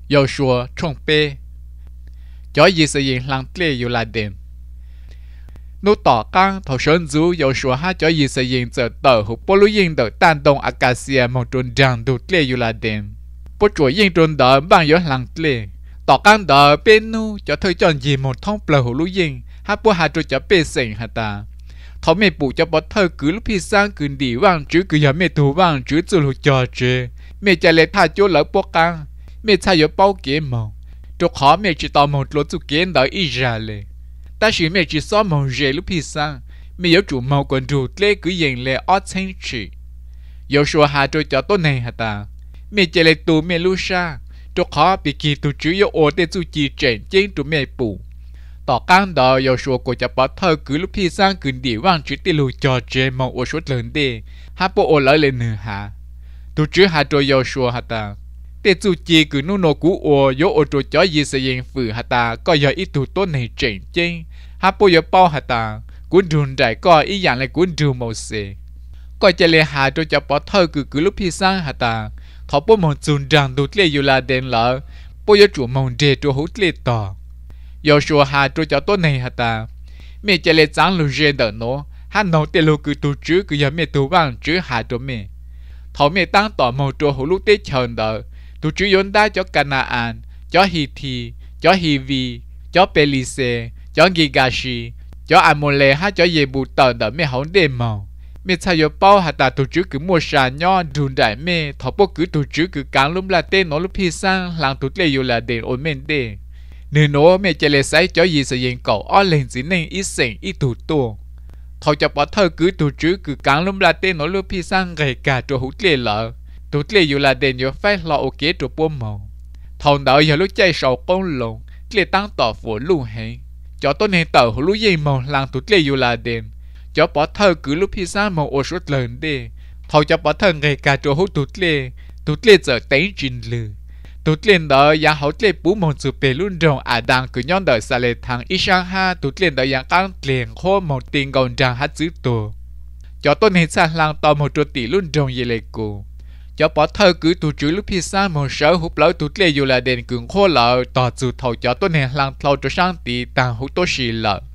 yêu xua trong bê cho gì sự yên lăng tle yêu là đêm nô tỏ căng thầu sơn du yêu xua ha cho gì sự yên giờ tờ hụt bố lưu yên đỡ tan đông acacia một tròn ràng đủ tle yêu là đêm bố chuột yên tròn đỡ bằng yêu lăng tle tỏ căng đỡ bên nu cho thời chọn gì một thông bờ hụt lưu yên ha bố hà trôi cho bê sình hà ta thọ mẹ bù cho bó thơ cứ lúc khi sang cứ đi vang chứ cứ giờ mẹ thủ vang chứ tự lúc cho chứ mẹ chạy lấy thà chỗ lỡ bó căng mẹ thay yo bao kế màu chỗ khó mẹ chỉ tao một lỗ chụp kế đó ít ra lệ ta chỉ mẹ chỉ xóa màu rẻ lúc khi sang mẹ yếu chủ màu còn đủ lệ cứ dành lệ ót xanh chỉ yếu số hà trôi cho tốt này hả ta mẹ chạy lấy tù mẹ lu sa chỗ khó bị kỳ tù chứ yếu ô tên chú chỉ chèn trên tụ mẹ bù tỏ căng đó yếu số của cho bó thơ cứ lúc khi sang cứ đi vang chứ tiêu lù cho chê màu ô số lớn đi hát bộ ô lỡ lên nửa hà tụ chứ hà trôi yếu số hả ta để chú chỉ cứ nô nô cú ô yếu ô trôi cho gì sẽ yên phử hả ta có yếu ít tụ tốt này chèn trên hát bộ yếu bao hả ta cuốn đùn đại có ý dạng là cuốn đùn màu xê coi chạy lên hà trôi cho bó thơ cứ lúc khi sang hả ta thọ bố mong chun rằng tụt lệ yêu là đèn lỡ bố yếu chủ mong đề trôi hút lệ tỏ yếu số hà trôi cho tốt này hả ta mẹ chạy lên trắng lù dê đỡ nó hát nấu tê lù cứ tụ chứ cứ yếu mẹ tụ vang chứ hà trôi mẹ thọ mẹ tăng tỏ màu trôi hút lúc tê chờn đỡ tụ chứ yốn đá cho Canaan cho Hithi cho Hivi cho Pelise cho Gigashi cho Amole hát cho Yebu tờ đỡ mẹ hóng đê màu mẹ thay yo bao hạt ta tổ chức cứ mua sà nho đun đại mẹ thọ bố cứ tổ chức cứ cán lúm là tên nó lúc khi sang làng tụt lệ yêu là đền ổn men đê nửa nó mẹ chạy lệ sấy cho gì sự yên cầu o lên chỉ nên ít sành ít tụt tua thọ cho bỏ thơ cứ tổ chức cứ cán lúm là tên nó lúc khi sang gầy cả chỗ hút lệ lợ tụt lệ yêu là đền yo phải lo ok chỗ bố màu thọ đỡ giờ lúc chạy sầu con lồng lệ tăng tỏ phủ lu hay cho tôi nên tờ hút lu dây màu làng tụt lệ yêu là đền cho bỏ thơ cứ lúc khi sang màu ô suốt lớn đi thầu cho bỏ thơ ngày cả chỗ hút tụt lê giờ tấy trình lư tụt lê đó yang hậu lê bú mong chụp bề luôn rồng đang cứ nhon đợi xa lê thằng ít sang ha tụt lê đó yang căng liền khô một tiền gòn trang hát giữ tổ cho tôi nên sang lang to một chỗ tỷ luôn rồng gì lê cô cho bỏ thơ cứ tụt chữ lúc khi sang màu sở hút lỡ tụt lê dù là đèn cường khô lợ tỏ chữ thầu cho tôi nên lang thầu cho sang tỷ tàng hút tô xì lợ